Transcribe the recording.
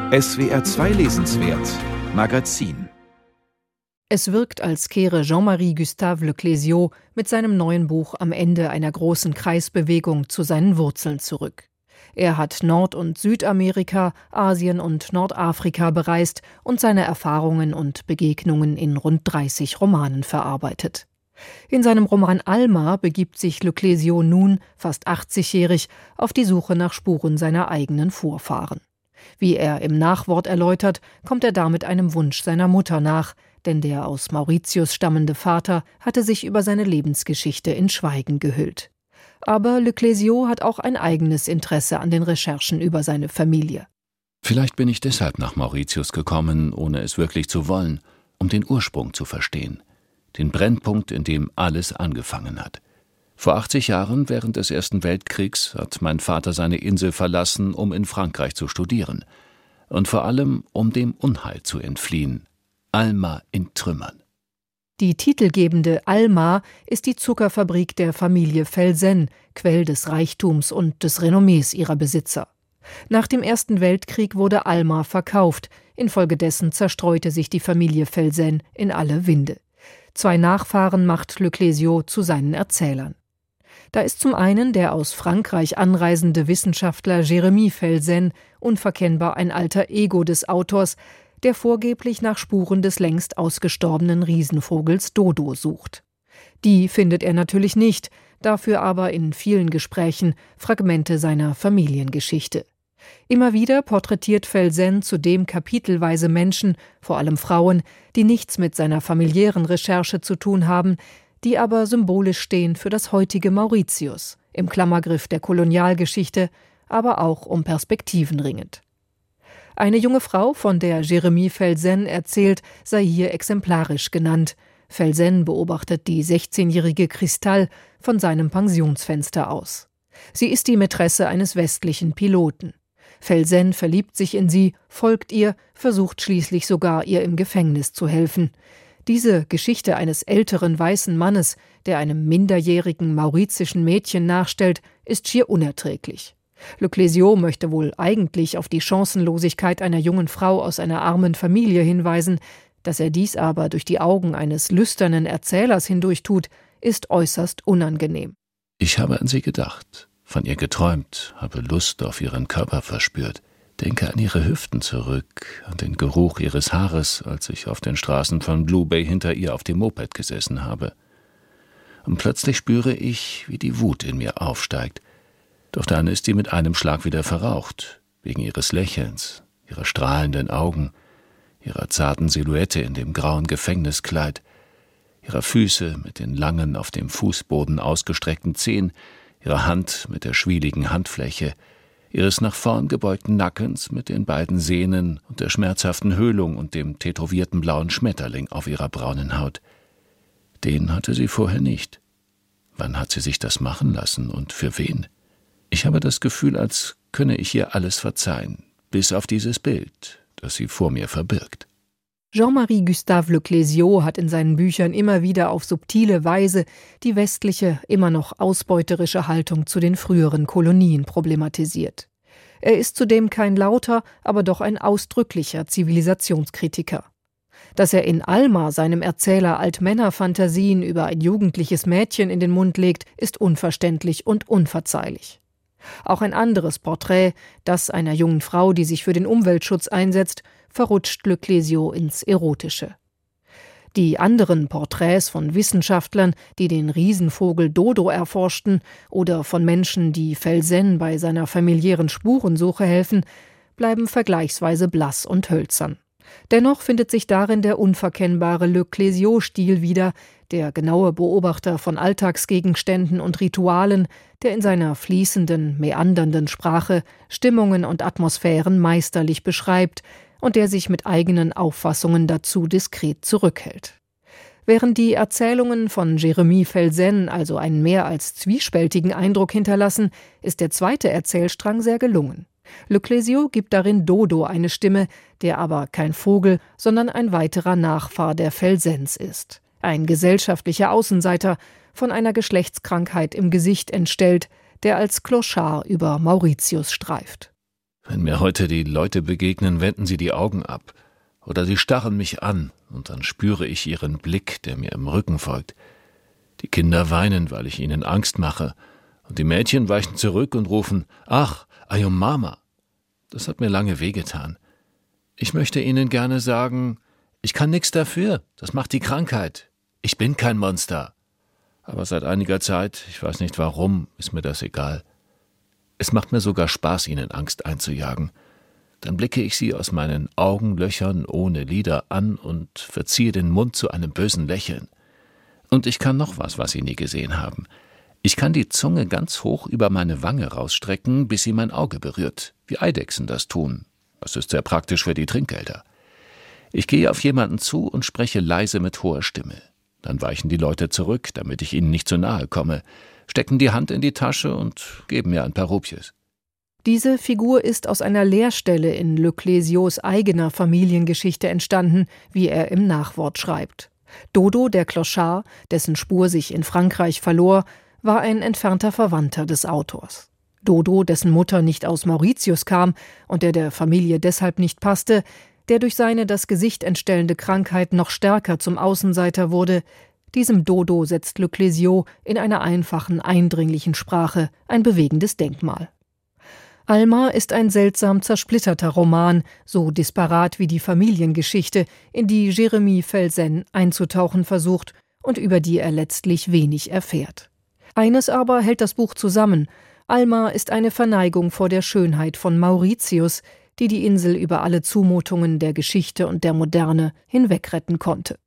SWR 2 Lesenswert Magazin. Es wirkt, als kehre Jean-Marie Gustave Le Clézio mit seinem neuen Buch am Ende einer großen Kreisbewegung zu seinen Wurzeln zurück. Er hat Nord- und Südamerika, Asien und Nordafrika bereist und seine Erfahrungen und Begegnungen in rund 30 Romanen verarbeitet. In seinem Roman Alma begibt sich Le Clézio nun, fast 80-jährig, auf die Suche nach Spuren seiner eigenen Vorfahren. Wie er im Nachwort erläutert, kommt er damit einem Wunsch seiner Mutter nach, denn der aus Mauritius stammende Vater hatte sich über seine Lebensgeschichte in Schweigen gehüllt. Aber Le Clézio hat auch ein eigenes Interesse an den Recherchen über seine Familie. Vielleicht bin ich deshalb nach Mauritius gekommen, ohne es wirklich zu wollen, um den Ursprung zu verstehen, den Brennpunkt, in dem alles angefangen hat. Vor 80 Jahren, während des Ersten Weltkriegs, hat mein Vater seine Insel verlassen, um in Frankreich zu studieren. Und vor allem, um dem Unheil zu entfliehen. Alma in Trümmern. Die titelgebende Alma ist die Zuckerfabrik der Familie Felsen, Quell des Reichtums und des Renommees ihrer Besitzer. Nach dem Ersten Weltkrieg wurde Alma verkauft. Infolgedessen zerstreute sich die Familie Felsen in alle Winde. 2 Nachfahren macht Le Clézio zu seinen Erzählern. Da ist zum einen der aus Frankreich anreisende Wissenschaftler Jérémie Felsen, unverkennbar ein alter Ego des Autors, der vorgeblich nach Spuren des längst ausgestorbenen Riesenvogels Dodo sucht. Die findet er natürlich nicht, dafür aber in vielen Gesprächen Fragmente seiner Familiengeschichte. Immer wieder porträtiert Felsen zudem kapitelweise Menschen, vor allem Frauen, die nichts mit seiner familiären Recherche zu tun haben, die aber symbolisch stehen für das heutige Mauritius, im Klammergriff der Kolonialgeschichte, aber auch um Perspektiven ringend. Eine junge Frau, von der Jérémie Felsen erzählt, sei hier exemplarisch genannt. Felsen beobachtet die 16-jährige Cristal von seinem Pensionsfenster aus. Sie ist die Mätresse eines westlichen Piloten. Felsen verliebt sich in sie, folgt ihr, versucht schließlich sogar, ihr im Gefängnis zu helfen. Diese Geschichte eines älteren weißen Mannes, der einem minderjährigen mauritischen Mädchen nachstellt, ist schier unerträglich. Le Clézio möchte wohl eigentlich auf die Chancenlosigkeit einer jungen Frau aus einer armen Familie hinweisen, dass er dies aber durch die Augen eines lüsternen Erzählers hindurchtut, ist äußerst unangenehm. Ich habe an sie gedacht, von ihr geträumt, habe Lust auf ihren Körper verspürt. Denke an ihre Hüften zurück, an den Geruch ihres Haares, als ich auf den Straßen von Blue Bay hinter ihr auf dem Moped gesessen habe. Und plötzlich spüre ich, wie die Wut in mir aufsteigt. Doch dann ist sie mit einem Schlag wieder verraucht, wegen ihres Lächelns, ihrer strahlenden Augen, ihrer zarten Silhouette in dem grauen Gefängniskleid, ihrer Füße mit den langen, auf dem Fußboden ausgestreckten Zehen, ihrer Hand mit der schwieligen Handfläche, ihres nach vorn gebeugten Nackens mit den beiden Sehnen und der schmerzhaften Höhlung und dem tätowierten blauen Schmetterling auf ihrer braunen Haut. Den hatte sie vorher nicht. Wann hat sie sich das machen lassen und für wen? Ich habe das Gefühl, als könne ich ihr alles verzeihen, bis auf dieses Bild, das sie vor mir verbirgt. Jean-Marie Gustave Le Clézio hat in seinen Büchern immer wieder auf subtile Weise die westliche, immer noch ausbeuterische Haltung zu den früheren Kolonien problematisiert. Er ist zudem kein lauter, aber doch ein ausdrücklicher Zivilisationskritiker. Dass er in Alma seinem Erzähler Altmännerfantasien über ein jugendliches Mädchen in den Mund legt, ist unverständlich und unverzeihlich. Auch ein anderes Porträt, das einer jungen Frau, die sich für den Umweltschutz einsetzt, verrutscht Le Clézio ins Erotische. Die anderen Porträts von Wissenschaftlern, die den Riesenvogel Dodo erforschten, oder von Menschen, die Felsen bei seiner familiären Spurensuche helfen, bleiben vergleichsweise blass und hölzern. Dennoch findet sich darin der unverkennbare Le Clézio-Stil wieder, der genaue Beobachter von Alltagsgegenständen und Ritualen, der in seiner fließenden, meandernden Sprache Stimmungen und Atmosphären meisterlich beschreibt und der sich mit eigenen Auffassungen dazu diskret zurückhält. Während die Erzählungen von Jérémie Felsen also einen mehr als zwiespältigen Eindruck hinterlassen, ist der zweite Erzählstrang sehr gelungen. Le Clézio gibt darin Dodo eine Stimme, der aber kein Vogel, sondern ein weiterer Nachfahr der Felsens ist. Ein gesellschaftlicher Außenseiter, von einer Geschlechtskrankheit im Gesicht entstellt, der als Clochard über Mauritius streift. Wenn mir heute die Leute begegnen, wenden sie die Augen ab. Oder sie starren mich an, und dann spüre ich ihren Blick, der mir im Rücken folgt. Die Kinder weinen, weil ich ihnen Angst mache, und die Mädchen weichen zurück und rufen, »Ach, ayo Mama!« Das hat mir lange wehgetan. Ich möchte ihnen gerne sagen, ich kann nichts dafür, das macht die Krankheit. Ich bin kein Monster. Aber seit einiger Zeit, ich weiß nicht warum, ist mir das egal. Es macht mir sogar Spaß, ihnen Angst einzujagen. Dann blicke ich sie aus meinen Augenlöchern ohne Lider an und verziehe den Mund zu einem bösen Lächeln. Und ich kann noch was sie nie gesehen haben. Ich kann die Zunge ganz hoch über meine Wange rausstrecken, bis sie mein Auge berührt, wie Eidechsen das tun. Das ist sehr praktisch für die Trinkgelder. Ich gehe auf jemanden zu und spreche leise mit hoher Stimme. Dann weichen die Leute zurück, damit ich ihnen nicht zu nahe komme, stecken die Hand in die Tasche und geben mir ein paar Rupies. Diese Figur ist aus einer Leerstelle in Le Clézios eigener Familiengeschichte entstanden, wie er im Nachwort schreibt. Dodo, der Clochard, dessen Spur sich in Frankreich verlor, war ein entfernter Verwandter des Autors. Dodo, dessen Mutter nicht aus Mauritius kam und der Familie deshalb nicht passte, der durch seine das Gesicht entstellende Krankheit noch stärker zum Außenseiter wurde, diesem Dodo setzt Le Clézieux in einer einfachen, eindringlichen Sprache ein bewegendes Denkmal. Alma ist ein seltsam zersplitterter Roman, so disparat wie die Familiengeschichte, in die Jérémie Felsen einzutauchen versucht und über die er letztlich wenig erfährt. Eines aber hält das Buch zusammen: Alma ist eine Verneigung vor der Schönheit von Mauritius, die Insel über alle Zumutungen der Geschichte und der Moderne hinwegretten konnte.